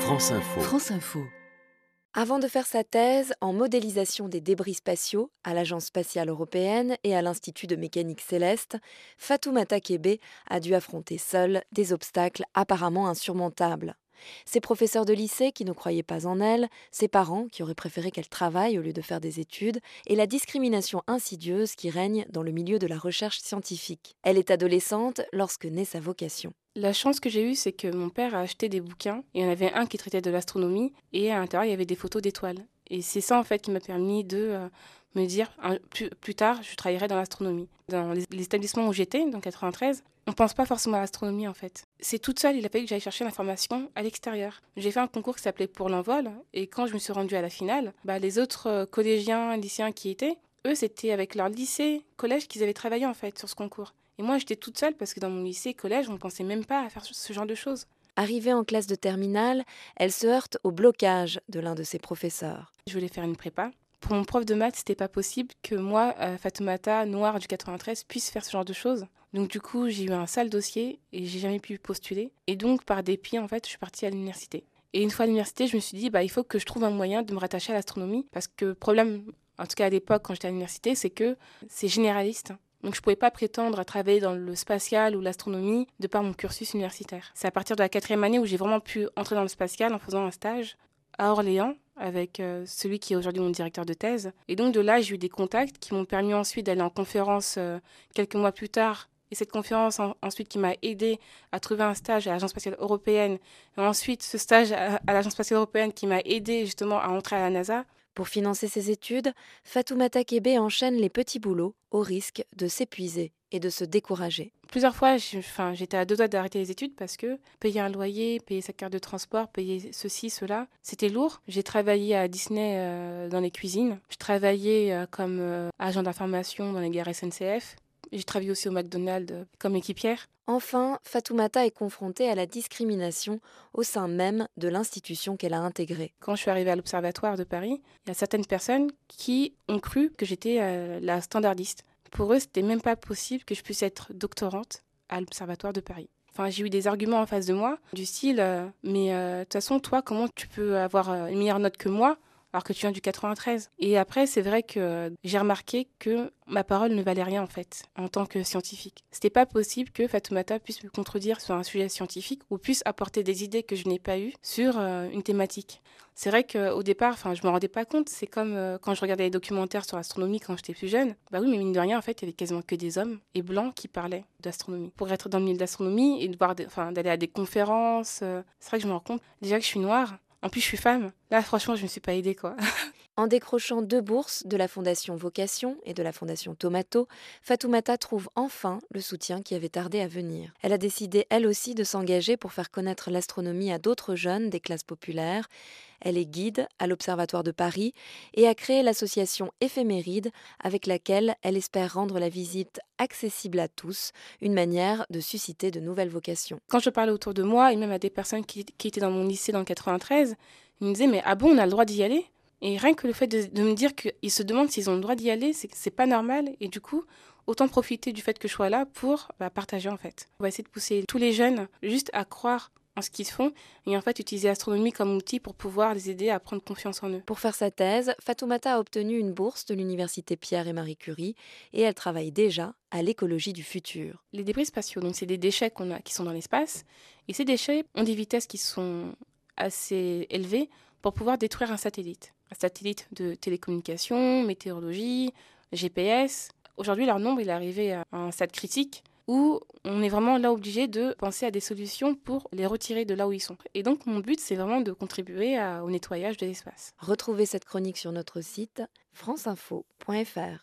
France Info. France Info. Avant de faire sa thèse en modélisation des débris spatiaux à l'Agence spatiale européenne et à l'Institut de mécanique céleste, Fatoumata Kébé a dû affronter seule des obstacles apparemment insurmontables. Ses professeurs de lycée qui ne croyaient pas en elle, ses parents qui auraient préféré qu'elle travaille au lieu de faire des études, et la discrimination insidieuse qui règne dans le milieu de la recherche scientifique. Elle est adolescente lorsque naît sa vocation. La chance que j'ai eue, c'est que mon père a acheté des bouquins, et il y en avait un qui traitait de l'astronomie, et à l'intérieur, il y avait des photos d'étoiles. Et c'est ça, en fait, qui m'a permis de me dire, plus tard, je travaillerai dans l'astronomie. Dans les établissements où j'étais, dans 93, on ne pense pas forcément à l'astronomie, en fait. C'est toute seule, il a fallu que j'aille chercher l'information à l'extérieur. J'ai fait un concours qui s'appelait Pour l'envol, et quand je me suis rendue à la finale, les autres collégiens, lycéens qui étaient, eux, c'était avec leur lycée, collège qu'ils avaient travaillé, en fait, sur ce concours. Et moi, j'étais toute seule parce que dans mon lycée, collège, on ne pensait même pas à faire ce genre de choses. Arrivée en classe de terminale, elle se heurte au blocage de l'un de ses professeurs. Je voulais faire une prépa. Pour mon prof de maths, c'était pas possible que moi, Fatoumata, noire du 93, puisse faire ce genre de choses. Donc du coup, j'ai eu un sale dossier et j'ai jamais pu postuler. Et donc, par dépit, en fait, je suis partie à l'université. Et une fois à l'université, je me suis dit, il faut que je trouve un moyen de me rattacher à l'astronomie. Parce que le problème, en tout cas à l'époque, quand j'étais à l'université, c'est que c'est généraliste. Donc je ne pouvais pas prétendre à travailler dans le spatial ou l'astronomie de par mon cursus universitaire. C'est à partir de la 4e année où j'ai vraiment pu entrer dans le spatial en faisant un stage à Orléans avec celui qui est aujourd'hui mon directeur de thèse. Et donc de là, j'ai eu des contacts qui m'ont permis ensuite d'aller en conférence quelques mois plus tard. Et cette conférence ensuite qui m'a aidée à trouver un stage à l'Agence spatiale européenne. Et ensuite ce stage à l'Agence spatiale européenne qui m'a aidée justement à entrer à la NASA. Pour financer ses études, Fatoumata Kébé enchaîne les petits boulots au risque de s'épuiser et de se décourager. Plusieurs fois, j'étais à 2 doigts d'arrêter les études parce que payer un loyer, payer sa carte de transport, payer ceci, cela, c'était lourd. J'ai travaillé à Disney dans les cuisines. Je travaillais comme agent d'information dans les gares SNCF. J'ai travaillé aussi au McDonald's comme équipière. Enfin, Fatoumata est confrontée à la discrimination au sein même de l'institution qu'elle a intégrée. Quand je suis arrivée à l'Observatoire de Paris, il y a certaines personnes qui ont cru que j'étais la standardiste. Pour eux, c'était même pas possible que je puisse être doctorante à l'Observatoire de Paris. Enfin, j'ai eu des arguments en face de moi, du style mais de toute façon, toi, comment tu peux avoir une meilleure note que moi alors que tu viens du 93. Et après, c'est vrai que j'ai remarqué que ma parole ne valait rien en fait, en tant que scientifique. C'était pas possible que Fatoumata puisse me contredire sur un sujet scientifique ou puisse apporter des idées que je n'ai pas eues sur une thématique. C'est vrai qu'au départ, je me rendais pas compte. C'est comme quand je regardais les documentaires sur l'astronomie quand j'étais plus jeune. Oui, mais mine de rien, en fait, il y avait quasiment que des hommes et blancs qui parlaient d'astronomie. Pour être dans le milieu de l'astronomie et d'aller à des conférences, c'est vrai que je me rends compte déjà que je suis noire. En plus, je suis femme. Là, franchement, je me suis pas aidée, quoi. En décrochant 2 bourses de la Fondation Vocation et de la Fondation Tomato, Fatoumata trouve enfin le soutien qui avait tardé à venir. Elle a décidé, elle aussi, de s'engager pour faire connaître l'astronomie à d'autres jeunes des classes populaires. Elle est guide à l'Observatoire de Paris et a créé l'association Éphéméride avec laquelle elle espère rendre la visite accessible à tous, une manière de susciter de nouvelles vocations. Quand je parlais autour de moi, et même à des personnes qui étaient dans mon lycée dans le 93, ils me disaient « Mais ah bon, on a le droit d'y aller ?» Et rien que le fait de me dire qu'ils se demandent s'ils ont le droit d'y aller, c'est pas normal. Et du coup, autant profiter du fait que je sois là pour partager en fait. On va essayer de pousser tous les jeunes juste à croire en ce qu'ils font et en fait utiliser l'astronomie comme outil pour pouvoir les aider à prendre confiance en eux. Pour faire sa thèse, Fatoumata a obtenu une bourse de l'université Pierre et Marie Curie et elle travaille déjà à l'écologie du futur. Les débris spatiaux, donc c'est des déchets qui sont dans l'espace et ces déchets ont des vitesses qui sont assez élevées pour pouvoir détruire un satellite. Un satellite de télécommunications, météorologie, GPS. Aujourd'hui, leur nombre il est arrivé à un stade critique où on est vraiment là obligé de penser à des solutions pour les retirer de là où ils sont. Et donc, mon but, c'est vraiment de contribuer au nettoyage de l'espace. Retrouvez cette chronique sur notre site franceinfo.fr.